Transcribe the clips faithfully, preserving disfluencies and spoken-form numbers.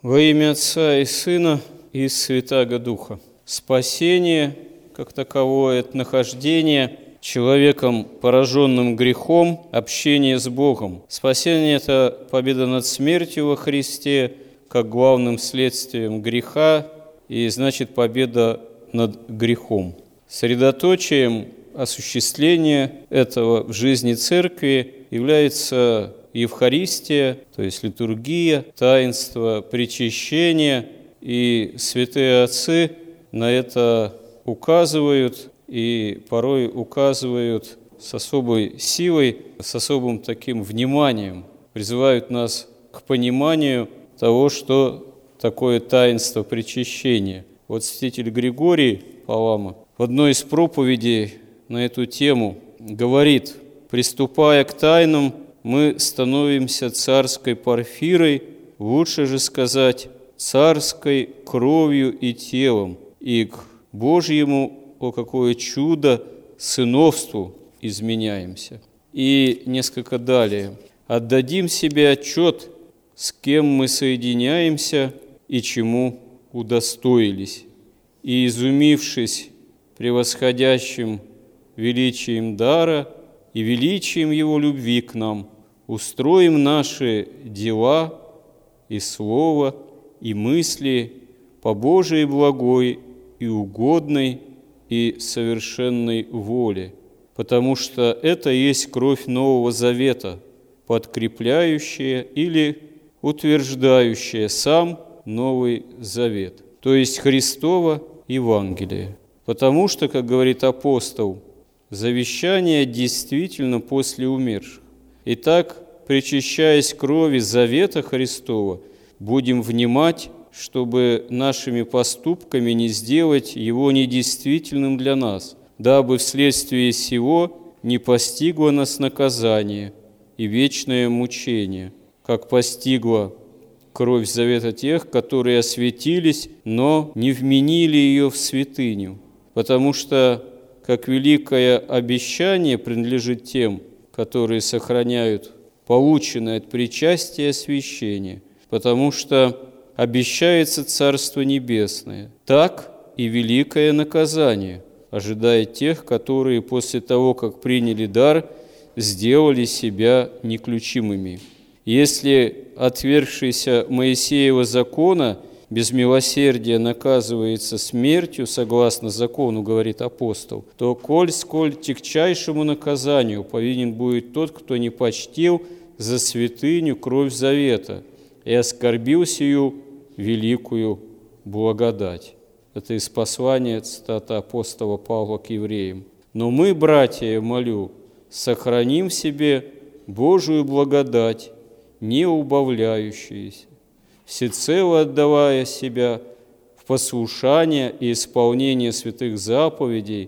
Во имя Отца и Сына и Святаго Духа. Спасение, как таковое, это нахождение человеком, пораженным грехом, общение с Богом. Спасение – это победа над смертью во Христе, как главным следствием греха, и значит победа над грехом. Средоточием осуществления этого в жизни Церкви является Евхаристия, то есть литургия, таинство причащения, и святые отцы на это указывают и порой указывают с особой силой, с особым таким вниманием, призывают нас к пониманию того, что такое таинство причащения. Вот святитель Григорий Палама в одной из проповедей на эту тему говорит: «Приступая к тайнам, мы становимся царской Порфирой, лучше же сказать, царской кровью и телом, и к Божьему, о какое чудо, сыновству изменяемся». И несколько далее. «Отдадим себе отчет, с кем мы соединяемся и чему удостоились, и, изумившись превосходящим величием дара и величием Его любви к нам, устроим наши дела и слова, и мысли по Божией благой и угодной и совершенной воле, потому что это есть кровь Нового Завета, подкрепляющая или утверждающая сам Новый Завет, то есть Христово Евангелие. Потому что, как говорит апостол, завещание действительно после умерших. Итак, причащаясь крови Завета Христова, будем внимать, чтобы нашими поступками не сделать его недействительным для нас, дабы вследствие сего не постигло нас наказание и вечное мучение, как постигла кровь Завета тех, которые осветились, но не вменили ее в святыню, потому что как великое обещание принадлежит тем, которые сохраняют полученное от причастия освящение, потому что обещается Царство Небесное. Так и великое наказание ожидает тех, которые после того, как приняли дар, сделали себя неключимыми. Если отвергшийся Моисеева закона без милосердия наказывается смертью, согласно закону, говорит апостол, то коль сколь тягчайшему наказанию повинен будет тот, кто не почтил за святыню кровь завета и оскорбил сию великую благодать». Это из послания, цитата апостола Павла к евреям. «Но мы, братья, я молю, сохраним в себе Божию благодать, не убавляющуюся, всецело отдавая себя в послушание и исполнение святых заповедей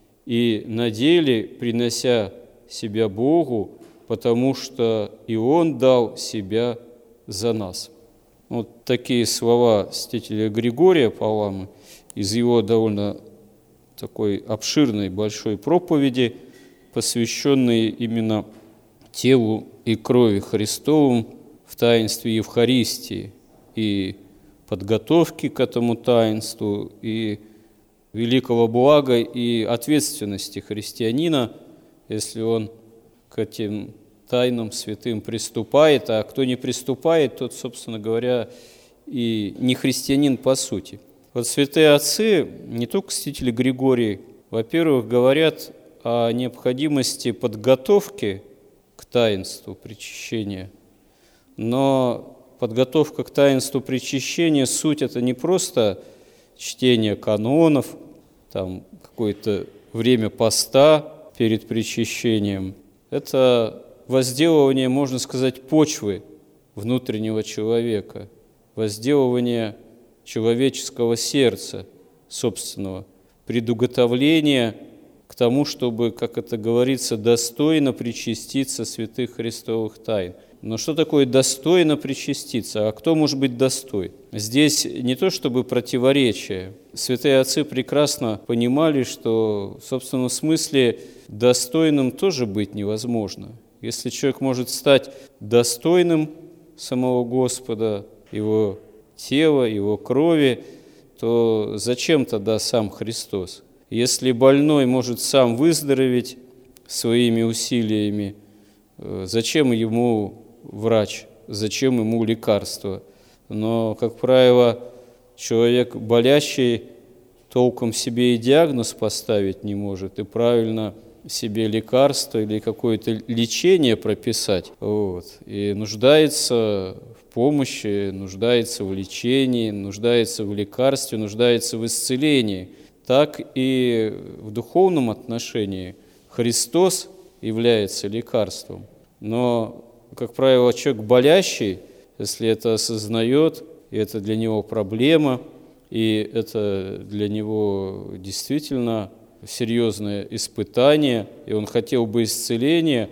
и на деле принося себя Богу, потому что и Он дал себя за нас». Вот такие слова святителя Григория Паламы из его довольно такой обширной большой проповеди, посвященной именно телу и крови Христовым в таинстве Евхаристии и подготовки к этому таинству, и великого блага и ответственности христианина, если он к этим тайнам святым приступает, а кто не приступает, тот, собственно говоря, и не христианин по сути. Вот святые отцы, не только святитель Григорий, во-первых, говорят о необходимости подготовки к таинству причащения, но подготовка к таинству причащения, суть – это не просто чтение канонов, там какое-то время поста перед причащением, это возделывание, можно сказать, почвы внутреннего человека, возделывание человеческого сердца собственного, предуготовление к тому, чтобы, как это говорится, достойно причаститься святых Христовых тайн. Но что такое достойно причаститься? А кто может быть достоин? Здесь не то чтобы противоречие. Святые отцы прекрасно понимали, что в собственном смысле достойным тоже быть невозможно. Если человек может стать достойным самого Господа, его тела, Его крови, то зачем тогда сам Христос? Если больной может сам выздороветь своими усилиями, зачем ему врач, зачем ему лекарство? Но, как правило, человек болящий толком себе и диагноз поставить не может, и правильно себе лекарство или какое-то лечение прописать. Вот. И нуждается в помощи, нуждается в лечении, нуждается в лекарстве, нуждается в исцелении. Так и в духовном отношении Христос является лекарством. Но, как правило, человек болящий, если это осознает, и это для него проблема, и это для него действительно серьезное испытание, и он хотел бы исцеления,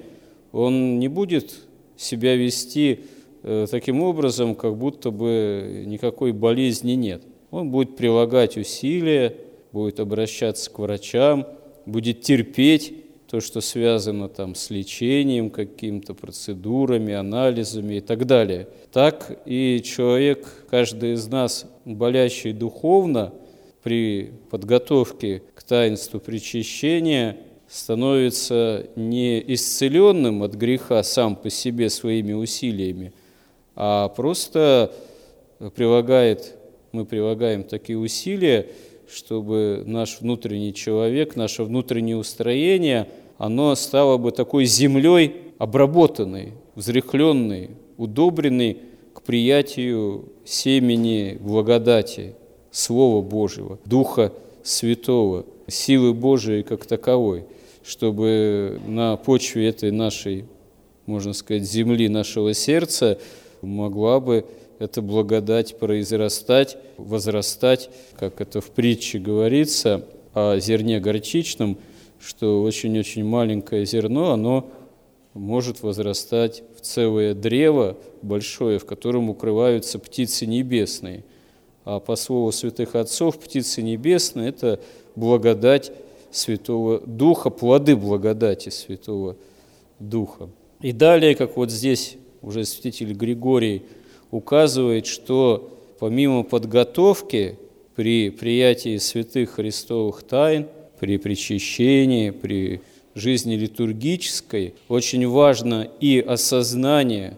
он не будет себя вести э, таким образом, как будто бы никакой болезни нет. Он будет прилагать усилия, будет обращаться к врачам, будет терпеть то, что связано там с лечением, какими-то процедурами, анализами и так далее. Так и человек, каждый из нас, болящий духовно, при подготовке к таинству причащения становится не исцеленным от греха сам по себе своими усилиями, а просто прилагает, мы прилагаем такие усилия, чтобы наш внутренний человек, наше внутреннее устроение, оно стало бы такой землей обработанной, взрыхленной, удобренной к приятию семени благодати, Слова Божьего, Духа Святого, силы Божией как таковой, чтобы на почве этой нашей, можно сказать, земли нашего сердца могла бы эта благодать произрастать, возрастать, как это в притче говорится о зерне горчичном, что очень-очень маленькое зерно, оно может возрастать в целое древо большое, в котором укрываются птицы небесные. А по слову святых отцов, птицы небесные – это благодать Святого Духа, плоды благодати Святого Духа. И далее, как вот здесь уже святитель Григорий указывает, что помимо подготовки при приятии святых христовых тайн, при причащении, при жизни литургической, очень важно и осознание,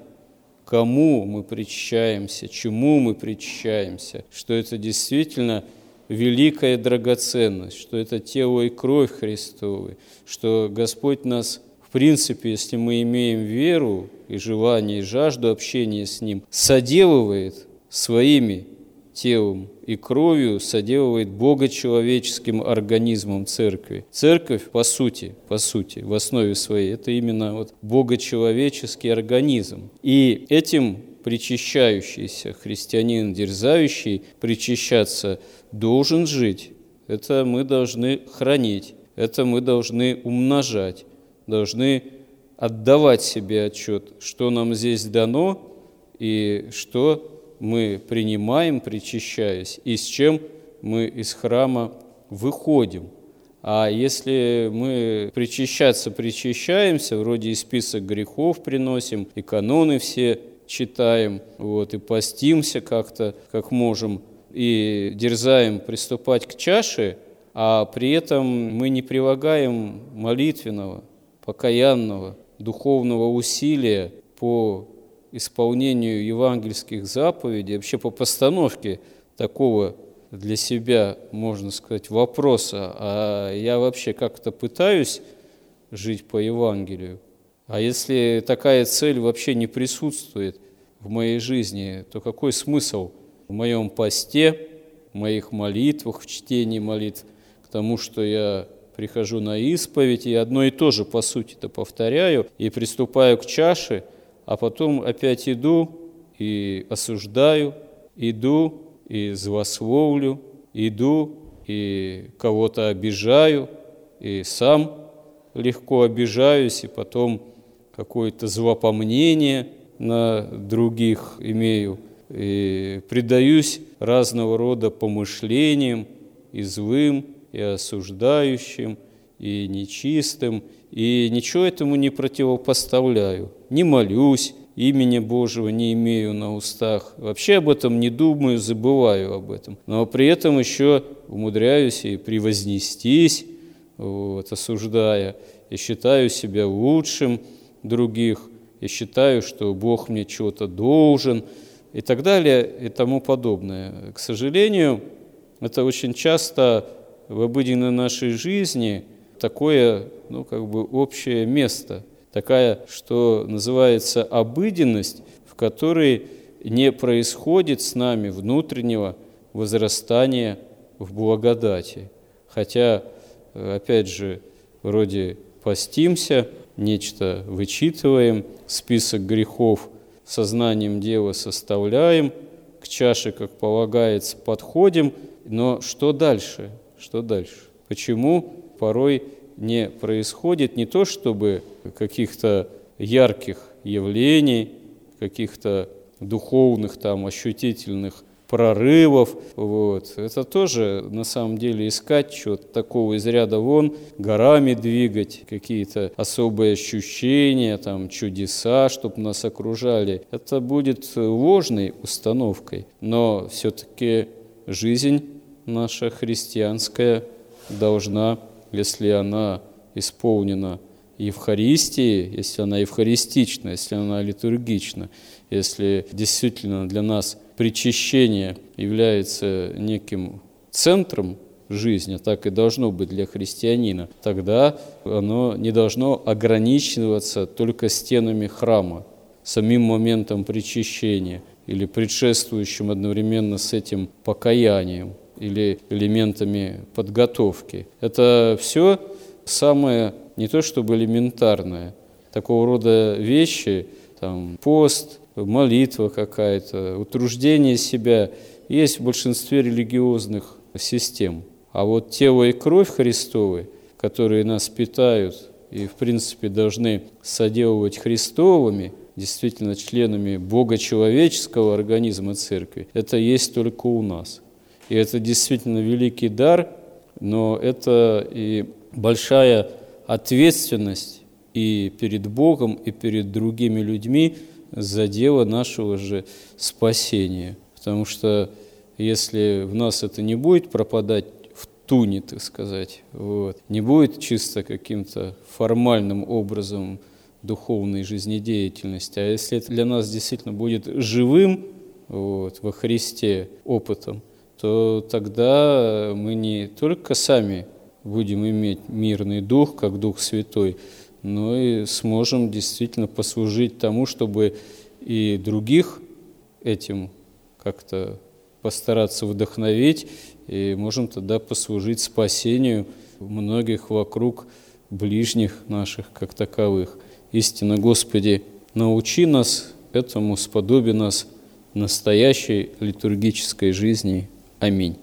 кому мы причащаемся, чему мы причащаемся, что это действительно великая драгоценность, что это тело и кровь Христовы, что Господь нас, в принципе, если мы имеем веру и желание, и жажду общения с Ним, соделывает своими телом и кровью, соделывает богочеловеческим организмом церкви. Церковь, по сути, по сути, в основе своей, это именно вот богочеловеческий организм. И этим причащающийся христианин, дерзающий причащаться, должен жить. Это мы должны хранить, это мы должны умножать, должны отдавать себе отчет, что нам здесь дано и что мы принимаем, причащаясь, и с чем мы из храма выходим. А если мы причащаться причащаемся, вроде и список грехов приносим, и каноны все читаем, вот, и постимся как-то, как можем, и дерзаем приступать к чаше, а при этом мы не прилагаем молитвенного, покаянного, духовного усилия по исполнению евангельских заповедей, вообще по постановке такого для себя, можно сказать, вопроса, а я вообще как-то пытаюсь жить по Евангелию, а если такая цель вообще не присутствует в моей жизни, то какой смысл в моем посте, в моих молитвах, в чтении молитв, к тому, что я прихожу на исповедь и одно и то же, по сути-то, повторяю, и приступаю к чаше, а потом опять иду и осуждаю, иду и злословлю, иду и кого-то обижаю, и сам легко обижаюсь, и потом какое-то злопомнение на других имею, и предаюсь разного рода помышлениям, и злым, и осуждающим, и нечистым, и ничего этому не противопоставляю. Не молюсь, имени Божьего не имею на устах, вообще об этом не думаю, забываю об этом, но при этом еще умудряюсь и превознестись, вот, осуждая, и считаю себя лучшим других, и считаю, что Бог мне чего-то должен, и так далее, и тому подобное. К сожалению, это очень часто в обыденной нашей жизни такое, ну, как бы общее место, такая, что называется обыденность, в которой не происходит с нами внутреннего возрастания в благодати. Хотя, опять же, вроде постимся, нечто вычитываем, список грехов сознанием дела составляем, к чаше, как полагается, подходим, но что дальше? Что дальше? Почему порой не происходит не то, чтобы каких-то ярких явлений, каких-то духовных, там, ощутительных прорывов. Вот. Это тоже, на самом деле, искать чего-то такого из ряда вон, горами двигать, какие-то особые ощущения, там, чудеса, чтобы нас окружали. Это будет ложной установкой, но все-таки жизнь наша христианская должна, если она исполнена Евхаристией, если она евхаристична, если она литургична, если действительно для нас причащение является неким центром жизни, так и должно быть для христианина, тогда оно не должно ограничиваться только стенами храма, самим моментом причащения или предшествующим одновременно с этим покаянием или элементами подготовки. Это все самое не то чтобы элементарное, такого рода вещи, там, пост, молитва какая-то, утруждение себя есть в большинстве религиозных систем. А вот тело и кровь Христовы, которые нас питают и, в принципе, должны соделывать Христовыми, действительно членами богочеловеческого организма Церкви, это есть только у нас. И это действительно великий дар, но это и большая ответственность и перед Богом, и перед другими людьми за дело нашего же спасения. Потому что если в нас это не будет пропадать в туне, так сказать, вот, не будет чисто каким-то формальным образом духовной жизнедеятельности, а если это для нас действительно будет живым, вот, во Христе опытом, то тогда мы не только сами будем иметь мирный дух, как Дух Святой, но и сможем действительно послужить тому, чтобы и других этим как-то постараться вдохновить, и можем тогда послужить спасению многих вокруг ближних наших как таковых. Истинно, Господи, научи нас этому, сподоби нас настоящей литургической жизни. Аминь.